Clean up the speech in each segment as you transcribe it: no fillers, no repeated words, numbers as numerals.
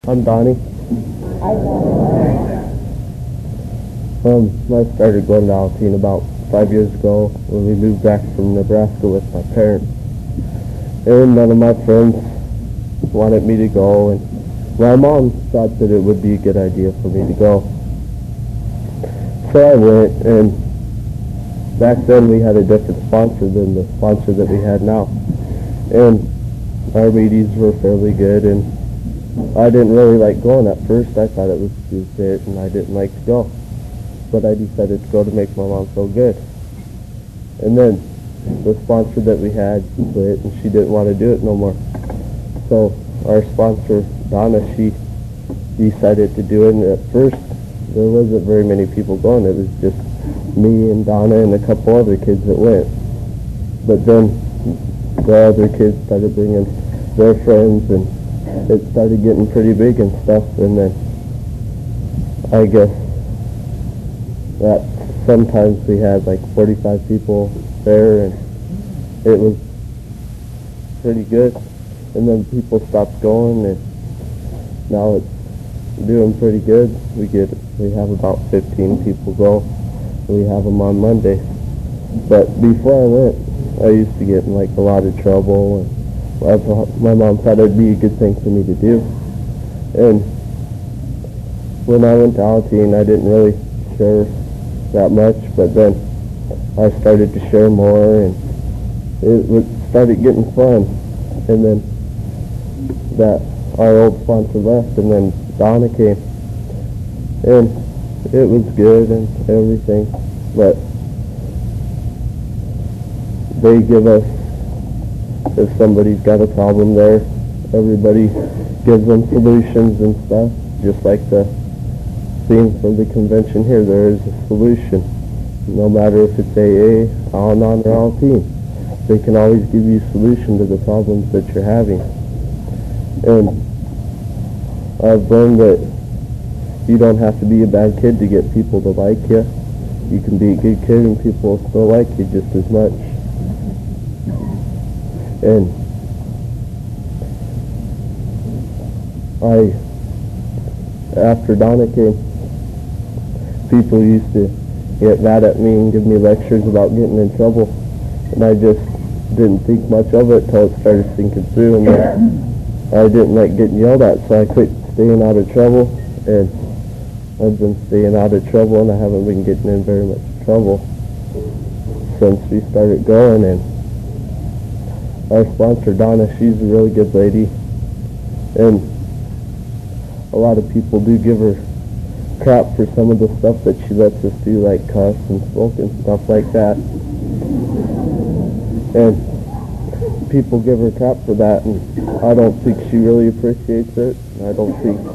I'm Donnie. I started going to Alateen about 5 years ago when we moved back from Nebraska with my parents. And none of my friends wanted me to go, and my mom thought that it would be a good idea for me to go. So I went, and back then we had a different sponsor than the sponsor that we had now. And our meetings were fairly good, and I didn't really like going at first. I thought it was stupid, and I didn't like to go. But I decided to go to make my mom feel good. And then the sponsor that we had quit, and she didn't want to do it no more. So our sponsor, Donna, she decided to do it. And at first, there wasn't very many people going. It was just me and Donna and a couple other kids that went. But then the other kids started bringing their friends, and it started getting pretty big and stuff. And then I guess that sometimes we had like 45 people there, and it was pretty good. And then people stopped going, and now it's doing pretty good. We have about 15 people go. We have them on Monday. But before I went, I used to get in like a lot of trouble, and my mom thought it'd be a good thing for me to do. And when I went to Alateen, I didn't really share that much, but then I started to share more, and it started getting fun. And then our old sponsor left, and then Donna came, and it was good and everything, but they give us, if somebody's got a problem there, everybody gives them solutions and stuff, just like the theme for the convention here. There is a solution, no matter if it's AA, Al-Anon, or Alateen. They can always give you a solution to the problems that you're having. And I've learned that you don't have to be a bad kid to get people to like you. You can be a good kid and people will still like you just as much. And after Donna came, people used to get mad at me and give me lectures about getting in trouble, and I just didn't think much of it till it started sinking through, and then I didn't like getting yelled at, so I quit staying out of trouble, and I've been staying out of trouble, and I haven't been getting in very much trouble since we started going. And our sponsor, Donna, she's a really good lady, and a lot of people do give her crap for some of the stuff that she lets us do, like cuss and smoke and stuff like that. And people give her crap for that, and I don't think she really appreciates it. I don't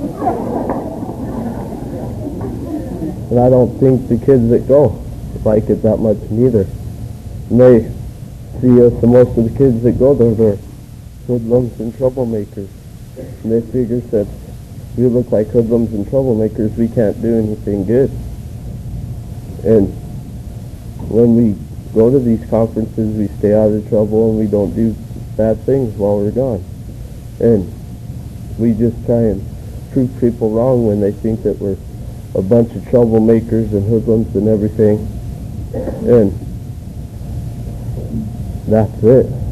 think the kids that go like it that much neither. And they see us, and most of the kids that go there, they're hoodlums and troublemakers. And they figure that we look like hoodlums and troublemakers, we can't do anything good. And when we go to these conferences, we stay out of trouble, and we don't do bad things while we're gone. And we just try and prove people wrong when they think that we're a bunch of troublemakers and hoodlums and everything. And that's it.